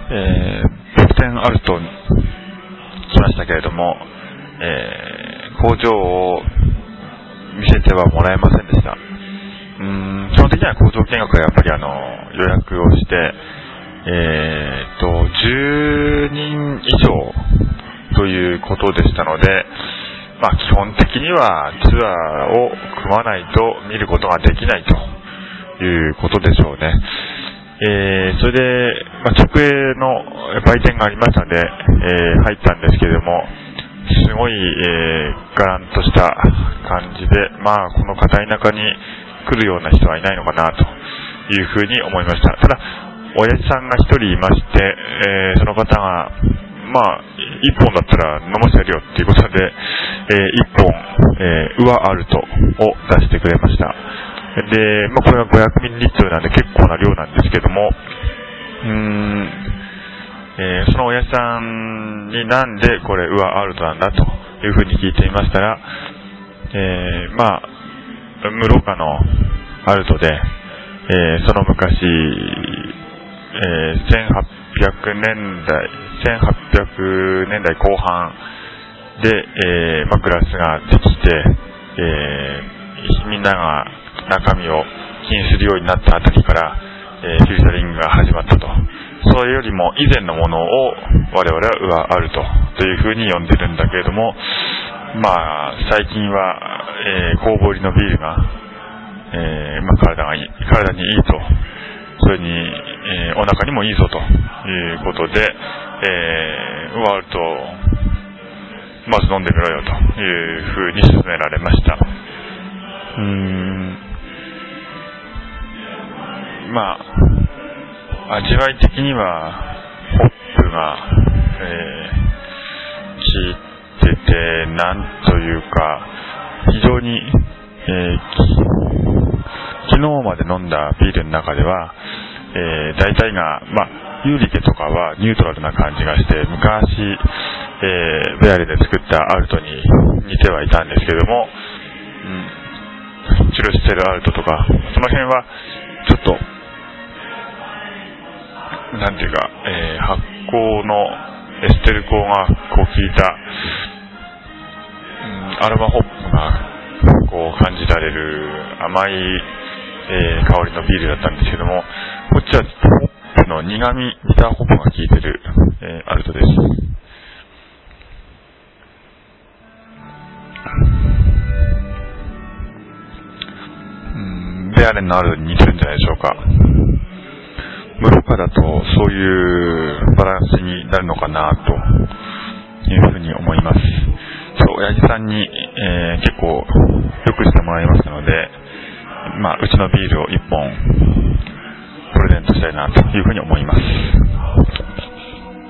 特典アルトに来ましたけれども、工場を見せてはもらえませんでした。基本的には工場見学はやっぱり予約をして、10人以上ということでしたので、基本的にはツアーを組まないと見ることができないということでしょうね。それで、直営の売店がありましたので、入ったんですけれども、すごい、ガランとした感じで、この片田舎に来るような人はいないのかなというふうに思いました。ただ、親父さんが一人いまして、その方が、一本だったら飲ませるよっていうことで、一本、ウアアルトを出してくれました。で、これは500ミリリットルなんで結構な量なんですけども、その親父さんになんでこれウアアルトなんだというふうに聞いてみましたら、無ろ過のアルトで、その昔、1800年代後半で、グラスができて、みんなが中身を気にするようになったあたりから、フィルタリングが始まったと。それよりも以前のものを我々はウアアルトというふうに呼んでるんだけれども、最近は、酵母入りのビールが、体にいいと、それに、お腹にもいいぞということで、ウアアルトをまず飲んでみろよというふうに勧められました。味わい的にはホップが、効いてて、なんというか非常に、昨日まで飲んだビールの中では、大体が、ユーリケとかはニュートラルな感じがして、昔、ベアレで作ったアルトに似てはいたんですけれども、チュルステルアルトとかその辺はちょっとなんていうか、発酵のエステル酵が効いた、アロマホップが感じられる甘い、香りのビールだったんですけども、こっちはホップの苦味、ビターホップが効いてる、アルトです。ベアレンのアルトに似てるんじゃないでしょうか。無ろ過だとそういうバランスになるのかなというふうに思います。親父さんに、結構よくしてもらいましたので、うちのビールを1本プレゼントしたいなというふうに思います。